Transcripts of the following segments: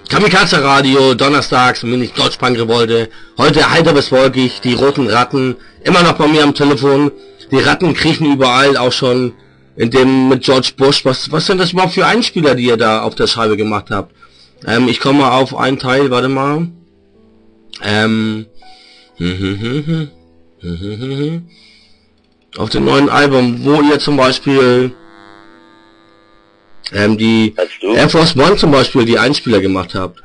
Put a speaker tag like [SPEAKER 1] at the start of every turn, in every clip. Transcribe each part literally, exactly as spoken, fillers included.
[SPEAKER 1] Kamikaze Radio, donnerstags, Mini Deutschpunk Revolte. Heute heiter bis wolkig, die roten Ratten, immer noch bei mir am Telefon. Die Ratten kriechen überall, auch schon in dem mit George Bush. Was, was sind das überhaupt für Einspieler, die ihr da auf der Scheibe gemacht habt? Ähm, ich komme auf einen Teil, warte mal. Ähm, hm, hm, hm, hm, hm, hm, hm, hm. Auf dem neuen Album, wo ihr zum Beispiel ähm, die Air Force One zum Beispiel die Einspieler gemacht habt.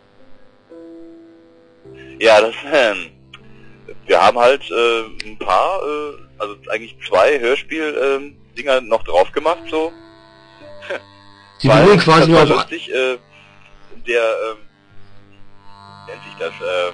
[SPEAKER 2] Ja, das ähm, wir haben halt äh, ein paar, äh, also eigentlich zwei Hörspiel-Dinger äh, noch drauf gemacht, so.
[SPEAKER 1] Die beruhen quasi nur auf...
[SPEAKER 2] Lustig, äh, der, ähm, nennt sich das, ähm,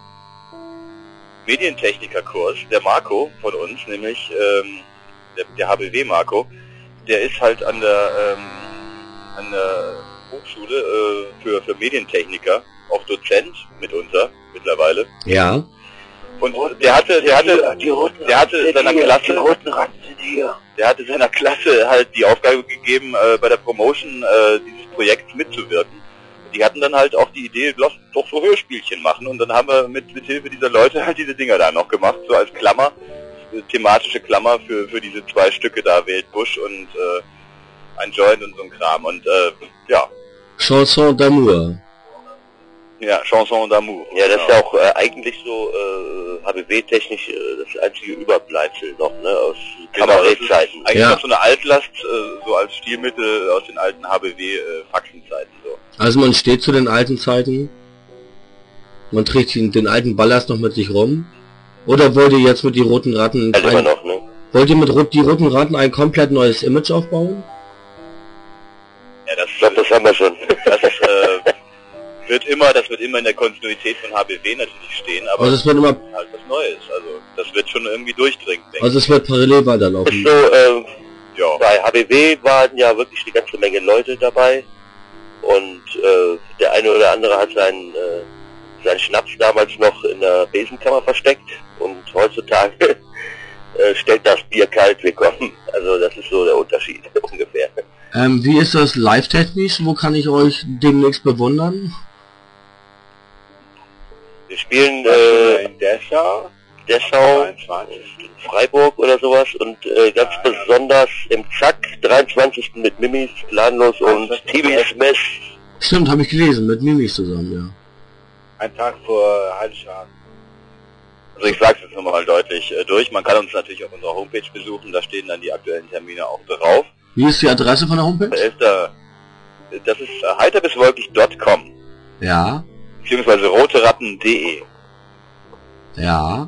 [SPEAKER 2] Medientechnikerkurs, der Marco von uns, nämlich, ähm, der, der H B W Marco, der ist halt an der, ähm, an der Hochschule äh, für, für Medientechniker, auch Dozent mitunter mittlerweile.
[SPEAKER 1] Ja.
[SPEAKER 2] Und der hatte, der hatte, der hatte seiner Klasse, der hatte seiner Klasse halt die Aufgabe gegeben, äh, bei der Promotion äh, dieses Projekts mitzuwirken. Und die hatten dann halt auch die Idee, lass doch so Hörspielchen machen. Und dann haben wir mit, mit Hilfe dieser Leute halt diese Dinger da noch gemacht, so als Klammer, thematische Klammer für, für diese zwei Stücke da, Wild Busch und äh, ein Joint und so ein Kram. Und äh, ja.
[SPEAKER 1] Chanson d'amour.
[SPEAKER 2] Ja, Chanson d'amour.
[SPEAKER 3] Ja, das genau. Ist ja auch äh, eigentlich so äh, H B W-technisch äh, das einzige Überbleibsel noch, ne, aus Kabarettzeiten.
[SPEAKER 2] Eigentlich
[SPEAKER 1] ja.
[SPEAKER 2] noch so eine Altlast, äh, so als Stilmittel aus den alten H B W-Faxenzeiten. Äh, so.
[SPEAKER 1] Also man steht zu den alten Zeiten, man trägt den, den alten Ballast noch mit sich rum, oder wollt ihr jetzt mit die roten Ratten...
[SPEAKER 3] Also
[SPEAKER 1] ein,
[SPEAKER 3] immer noch, ne?
[SPEAKER 1] Wollt ihr mit rot, die roten Ratten ein komplett neues Image aufbauen?
[SPEAKER 2] Ja, das,
[SPEAKER 3] ich glaube, das haben wir schon.
[SPEAKER 2] Das äh, wird immer, das wird immer in der Kontinuität von H B W natürlich stehen, aber
[SPEAKER 1] also es wird immer
[SPEAKER 2] halt was Neues. Also das wird schon irgendwie durchdringen, denke ich.
[SPEAKER 1] Also es wird parallel weiterlaufen.
[SPEAKER 3] So, äh, ja. Bei H B W waren ja wirklich eine ganze Menge Leute dabei und äh, der eine oder andere hat seinen, äh, seinen Schnaps damals noch in der Besenkammer versteckt und heutzutage äh, stellt das Bier kalt willkommen. Also das ist so der Unterschied ungefähr.
[SPEAKER 1] Ähm, wie ist das live-technisch? Wo kann ich euch demnächst bewundern?
[SPEAKER 3] Wir spielen äh, in Dessau, Dessau, Freiburg oder sowas und äh, ganz ja, besonders ja. im Zack, dreiundzwanzigsten mit Mimis, Planlos und T V Smith.
[SPEAKER 1] Stimmt, habe ich gelesen, mit Mimis zusammen, ja.
[SPEAKER 2] Ein Tag vor Heiligabend. Also ich sag's jetzt nochmal deutlich äh, durch, man kann uns natürlich auf unserer Homepage besuchen, da stehen dann die aktuellen Termine auch drauf.
[SPEAKER 1] Wie ist die Adresse von der Homepage?
[SPEAKER 2] Das ist äh, heiter bis wolkig punkt com.
[SPEAKER 1] Ja.
[SPEAKER 2] Beziehungsweise roteratten punkt de.
[SPEAKER 1] Ja.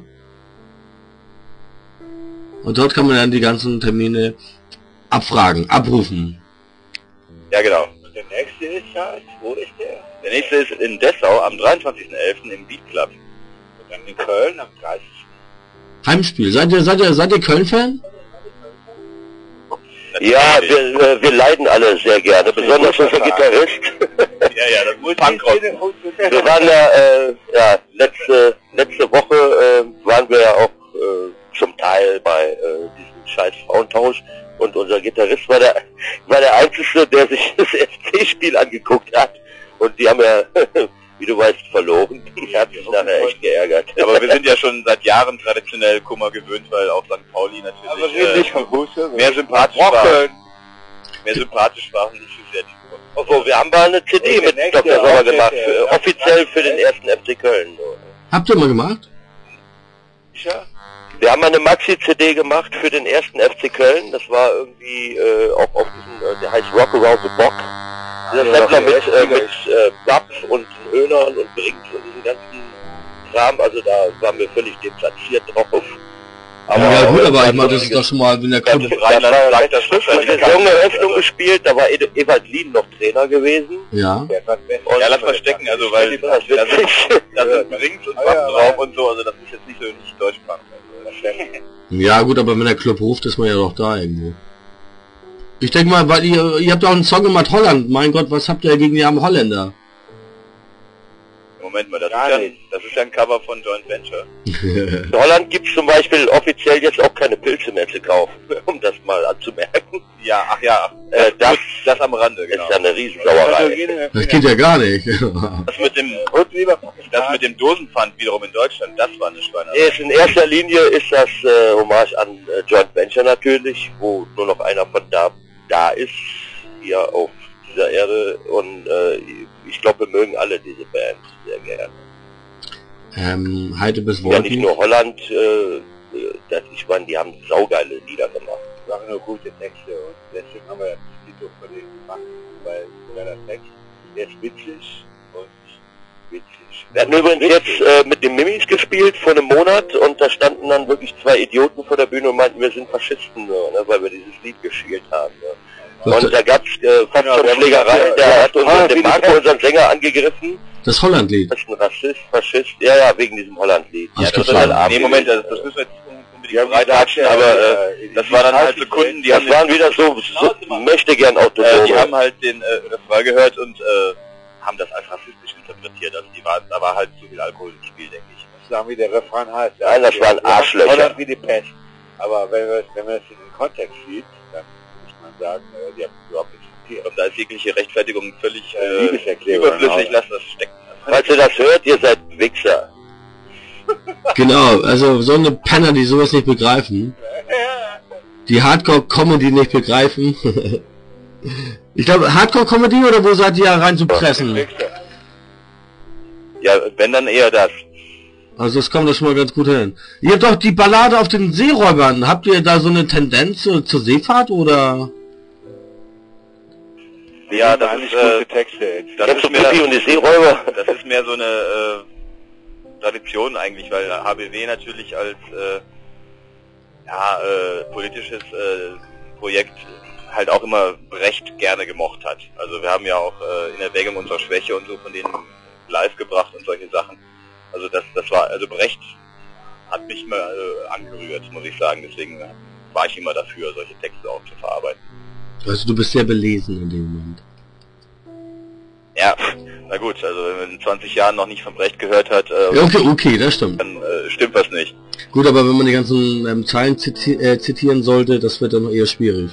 [SPEAKER 1] Und dort kann man dann die ganzen Termine abfragen, abrufen.
[SPEAKER 2] Ja, genau. Und der nächste ist halt, wo ist der? Der nächste ist in Dessau am dreiundzwanzigsten elften im Beat Club. Und dann in Köln am dreißigsten
[SPEAKER 1] Heimspiel. Seid ihr, seid ihr, seid ihr Köln-Fan?
[SPEAKER 3] Ja, wir, wir leiden alle sehr gerne, besonders unser Gitarrist.
[SPEAKER 2] Ja, ja, das muss Punkrock.
[SPEAKER 3] Wir waren ja, äh, ja letzte, letzte Woche äh, waren wir ja auch äh, zum Teil bei äh, diesem scheiß Frauentausch und unser Gitarrist war der, war der Einzige, der sich das F C-Spiel angeguckt hat und die haben ja, wie du weißt, verloren. Die hat sich nachher echt geärgert.
[SPEAKER 2] Aber wir sind ja schon seit Jahren traditionell Kummer gewöhnt, weil auch Sankt Pauli natürlich äh, mehr sympathisch war. Mehr sympathisch war und nicht so sehr.
[SPEAKER 3] Obwohl, wir haben mal eine C D mit Doktor Sommer gemacht, für, offiziell für den ersten F C Köln.
[SPEAKER 1] Habt ihr mal gemacht?
[SPEAKER 3] Ja. Wir haben eine Maxi-C D gemacht für den ersten F C Köln, das war irgendwie äh, auch auf diesem, äh, der heißt Rock Around the Bock. Dieser Sammler mit, äh, mit äh, Bab und Höhnern und Brinks und diesen ganzen Kram, also da waren wir völlig deplatziert drauf.
[SPEAKER 1] Aber ja, ja gut, aber ich meine, das ist doch schon mal, wenn der Club...
[SPEAKER 3] Das Rheinland sagt, das ist eine Saisoneröffnung gespielt, da war Ed Ewald Lien noch Trainer gewesen.
[SPEAKER 1] Ja.
[SPEAKER 2] Und ja, lass mal stecken, also weil da sind, da sind Brinks und Bab drauf und so, also das ist jetzt nicht so nicht Deutschbank.
[SPEAKER 1] Ja gut, aber wenn der Club ruft, ist man ja doch da irgendwo. Ich denke mal, weil ihr, ihr habt auch einen Song gemacht Holland. Mein Gott, was habt ihr gegen die armen Holländer?
[SPEAKER 2] Im Moment mal, das ist, ja, das ist ja ein Cover von Joint Venture.
[SPEAKER 3] In Holland gibt es zum Beispiel offiziell jetzt auch keine Pilze mehr zu kaufen, um das mal anzumerken.
[SPEAKER 2] Ja, ach ja,
[SPEAKER 3] das, äh, das,
[SPEAKER 2] das am Rande, genau.
[SPEAKER 3] Ist ja eine Riesensauerei.
[SPEAKER 1] Das geht ja gar nicht.
[SPEAKER 2] Das mit dem, das mit dem Dosenpfand wiederum in Deutschland, das war eine Schweinerei.
[SPEAKER 3] Ist in erster Linie ist das äh, Hommage an äh, Joint Venture natürlich, wo nur noch einer von da, da ist, hier auf dieser Erde, und äh, ich glaube, wir mögen alle diese Band sehr gerne.
[SPEAKER 1] Ähm, Heide bis
[SPEAKER 3] Ja, nicht nur Holland, äh, das, ich meine, die haben saugeile Lieder gemacht.
[SPEAKER 4] Das waren nur gute Texte und deswegen haben wir das Lied von denen gemacht, weil der Text, der ist witzig und witzig.
[SPEAKER 3] Wir hatten übrigens jetzt äh, mit den Mimis gespielt vor einem Monat und da standen dann wirklich zwei Idioten vor der Bühne und meinten, wir sind Faschisten, so, ne, weil wir dieses Lied gespielt haben. Ne. Und da gab's äh, fast
[SPEAKER 4] genau,
[SPEAKER 3] schon Schlägerei, der ja, hat unseren, den Marco, unseren Sänger, angegriffen.
[SPEAKER 1] Das Hollandlied.
[SPEAKER 3] Das ist ein Rassist, Faschist, ja, ja, wegen diesem Hollandlied.
[SPEAKER 1] Ja,
[SPEAKER 3] das
[SPEAKER 1] das
[SPEAKER 3] ist halt
[SPEAKER 2] nee, Moment, das, das müssen wir jetzt unbedingt breitratschen, aber äh, das war dann halt so Kunden, die
[SPEAKER 3] das
[SPEAKER 2] haben...
[SPEAKER 3] waren wieder so, so möchte gern Autonome.
[SPEAKER 2] Äh, die haben halt den äh, Refrain gehört und äh, haben das als rassistisch interpretiert. Also die waren, da war halt zu viel Alkohol im Spiel, denke ich.
[SPEAKER 4] Das sagen, wie der Refrain heißt.
[SPEAKER 3] Nein, das waren Arschlöcher.
[SPEAKER 4] Holland wie die Pest. Aber wenn man wenn man es in den Kontext sieht, dann muss man sagen, äh, die haben überhaupt nichts.
[SPEAKER 2] Und da ist jegliche Rechtfertigung völlig
[SPEAKER 4] äh,
[SPEAKER 2] überflüssig, lasst das stecken.
[SPEAKER 3] Falls ihr das hört, ihr seid Wichser.
[SPEAKER 1] Genau, also so eine Penner, die sowas nicht begreifen. Die Hardcore-Comedy nicht begreifen. Ich glaube, Hardcore-Comedy oder wo seid ihr ja rein zu pressen?
[SPEAKER 2] Ja, wenn dann eher das.
[SPEAKER 1] Also das kommt doch schon mal ganz gut hin. Ihr habt doch die Ballade auf den Seeräubern. Habt ihr da so eine Tendenz zur, zur Seefahrt oder...
[SPEAKER 2] Ja, das ist, äh,
[SPEAKER 3] Texte. Das ist mehr, und die Seeräuber.
[SPEAKER 2] Das ist mehr so eine äh, Tradition eigentlich, weil H B W natürlich als äh, ja, äh, politisches äh, Projekt halt auch immer Brecht gerne gemocht hat. Also wir haben ja auch äh, in Erwägung unserer Schwäche und so von denen live gebracht und solche Sachen. Also das, das war, also Brecht hat mich mal äh, angerührt, muss ich sagen. Deswegen war ich immer dafür, solche Texte auch zu verarbeiten.
[SPEAKER 1] Also du bist sehr belesen in dem Moment.
[SPEAKER 2] Ja, na gut, also wenn man in zwanzig Jahren noch nicht von Brecht gehört hat, äh,
[SPEAKER 1] ja, okay, okay, das stimmt.
[SPEAKER 2] Dann äh, stimmt was nicht.
[SPEAKER 1] Gut, aber wenn man die ganzen ähm, Zeilen ziti äh, zitieren sollte, das wird dann eher schwierig.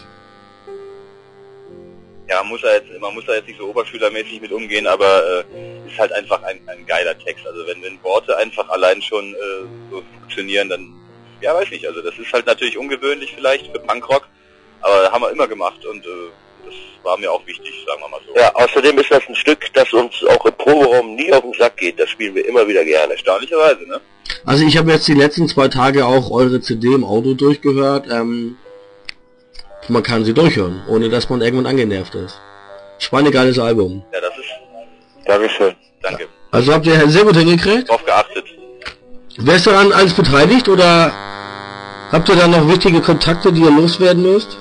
[SPEAKER 2] Ja, man muss da jetzt, man muss da jetzt nicht so oberschülermäßig mit umgehen, aber äh, ist halt einfach ein, ein geiler Text. Also wenn, wenn Worte einfach allein schon äh, so funktionieren, dann, ja, weiß nicht, also das ist halt natürlich ungewöhnlich vielleicht für Punkrock, aber haben wir immer gemacht und äh, das war mir auch wichtig, sagen wir mal so.
[SPEAKER 3] Ja, außerdem ist das ein Stück, das uns auch im Proberaum nie auf den Sack geht. Das spielen wir immer wieder gerne.
[SPEAKER 2] Erstaunlicherweise, ne?
[SPEAKER 1] Also ich habe jetzt die letzten zwei Tage auch eure C D im Auto durchgehört. Ähm, man kann sie durchhören, ohne dass man irgendwann angenervt ist. Schweinegeiles Album.
[SPEAKER 2] Ja, das ist...
[SPEAKER 3] Dankeschön.
[SPEAKER 2] Danke.
[SPEAKER 1] Also habt ihr sehr gut hingekriegt?
[SPEAKER 2] Drauf geachtet.
[SPEAKER 1] Wer ist daran alles beteiligt oder habt ihr da noch wichtige Kontakte, die ihr loswerden müsst?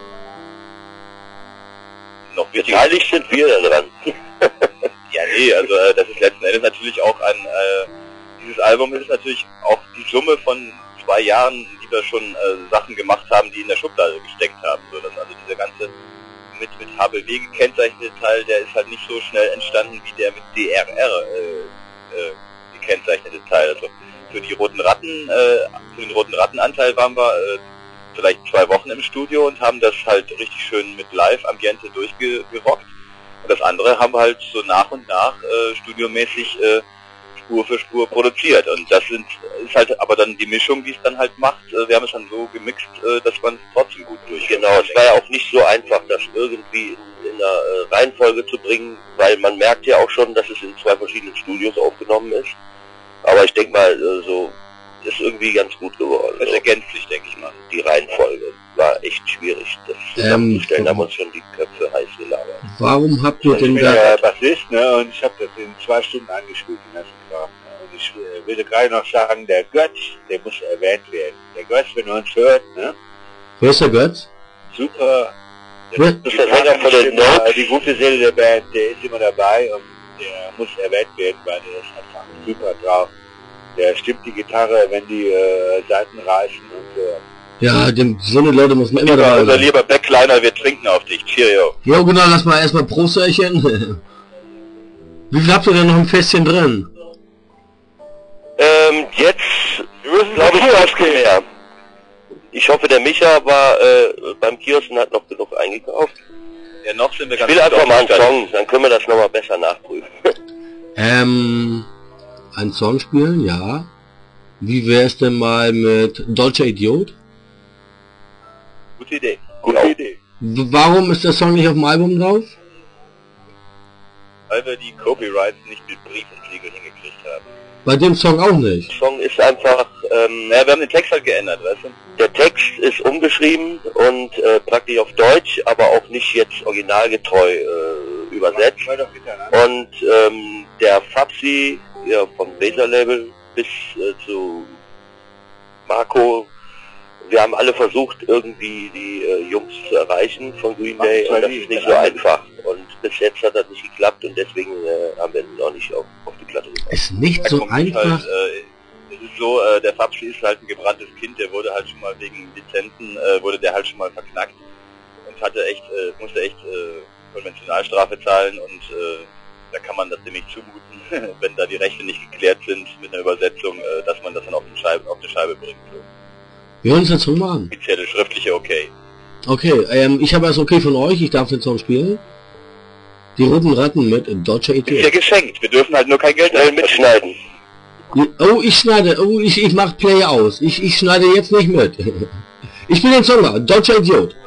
[SPEAKER 2] Noch
[SPEAKER 3] beteiligt sind wir da dran.
[SPEAKER 2] Ja, nee, also äh, das ist letzten Endes natürlich auch ein, äh, dieses Album ist natürlich auch die Summe von zwei Jahren, die wir schon äh, Sachen gemacht haben, die in der Schublade gesteckt haben. So, dass also dieser ganze mit, mit H B W gekennzeichnete Teil, der ist halt nicht so schnell entstanden wie der mit D R R äh, äh, gekennzeichnete Teil. Also für die Roten Ratten, äh, für den Roten Rattenanteil waren wir äh, vielleicht zwei Wochen im Studio und haben das halt richtig schön mit Live-Ambiente durchgerockt. Und das andere haben wir halt so nach und nach äh, studiomäßig äh, Spur für Spur produziert. Und das sind, ist halt aber dann die Mischung, die es dann halt macht. Äh, wir haben es dann so gemixt, äh, dass man es trotzdem gut durchgeht.
[SPEAKER 3] Genau, es war ja auch nicht so einfach, das irgendwie in, in einer äh, Reihenfolge zu bringen, weil man merkt ja auch schon, dass es in zwei verschiedenen Studios aufgenommen ist. Aber ich denke mal, äh, so ist irgendwie ganz gut geworden.
[SPEAKER 2] Das ergänzt sich, denke ich mal.
[SPEAKER 3] Die Reihenfolge war echt schwierig. Das zusammenzustellen, ähm, haben uns schon die Köpfe heiß gelagert.
[SPEAKER 1] Warum habt ihr
[SPEAKER 4] also
[SPEAKER 1] denn
[SPEAKER 4] ich
[SPEAKER 1] da...
[SPEAKER 4] bin ja Bassist, ne, und ich habe das in zwei Stunden angespielt, den ganzen Kram. Und ich äh, würde gerade noch sagen, der Götz, der muss erwähnt werden. Der Götz, wenn er uns hört, ne?
[SPEAKER 1] Wer ist der Götz?
[SPEAKER 4] Super.
[SPEAKER 1] Wer?
[SPEAKER 4] Das ist der Sänger von den Notes. Die gute Seele der Band, der ist immer dabei und der muss erwähnt werden, weil der ist einfach super drauf. Der stimmt die Gitarre, wenn die äh, Saiten reißen und so.
[SPEAKER 1] Ja, dem, so eine Leute muss man immer da
[SPEAKER 2] Unser lieber Backliner, wir trinken auf dich. Cheerio.
[SPEAKER 1] Jo, genau, lass mal erstmal Prostärchen. Wie viel habt ihr denn noch im Fässchen drin?
[SPEAKER 3] Ähm, jetzt glaube ich nicht mehr. Ich hoffe, der Micha war äh, beim Kiosk und hat noch genug eingekauft.
[SPEAKER 2] Ja, noch sind wir
[SPEAKER 3] ganz Ich will einfach mal einen Song, dann können wir das nochmal besser nachprüfen.
[SPEAKER 1] ähm, ein Song spielen, ja. Wie wär's denn mal mit Deutscher Idiot?
[SPEAKER 2] Gute Idee.
[SPEAKER 3] Gute ja. Idee.
[SPEAKER 1] Warum ist der Song nicht auf dem Album drauf?
[SPEAKER 2] Weil wir die Copyrights nicht mit Briefensiegel hingekriegt haben.
[SPEAKER 1] Bei dem Song auch nicht.
[SPEAKER 3] Der Song ist einfach, ähm,
[SPEAKER 2] naja, wir haben den Text halt geändert, weißt du?
[SPEAKER 3] Der Text ist umgeschrieben und äh, praktisch auf Deutsch, aber auch nicht jetzt originalgetreu äh, übersetzt. Und ähm, der Fabsi, ja, vom Laser Label bis äh, zu Marco, wir haben alle versucht, irgendwie die äh, Jungs zu erreichen von Green Day, und das ist nicht so einfach. Und bis jetzt hat das nicht geklappt und deswegen äh, haben wir ihn auch nicht auf, auf die Platte gebracht.
[SPEAKER 1] Ist nicht so einfach.
[SPEAKER 2] Halt, äh, es ist so, äh, der Fabsi ist halt ein gebranntes Kind, der wurde halt schon mal wegen Lizenzen, äh, wurde der halt schon mal verknackt und hatte echt, äh, musste echt äh, Konventionalstrafe zahlen und äh, da kann man das nämlich zumuten, wenn da die Rechte nicht geklärt sind mit einer Übersetzung, äh, dass man das dann auf die Scheibe, auf die Scheibe bringt. So.
[SPEAKER 1] Wir hören uns den Song mal an.
[SPEAKER 2] Offizielle schriftliche Okay.
[SPEAKER 1] Okay, ähm, ich habe das Okay von euch, ich darf den Song spielen. Die Roten Ratten mit Deutscher Idiot.
[SPEAKER 2] Ist ja geschenkt, wir dürfen halt nur kein Geld
[SPEAKER 3] Schnell mitschneiden.
[SPEAKER 1] Oh, ich schneide, oh, ich, ich mach Play aus. Ich, ich schneide jetzt nicht mit. Ich bin den Song, Deutscher Idiot.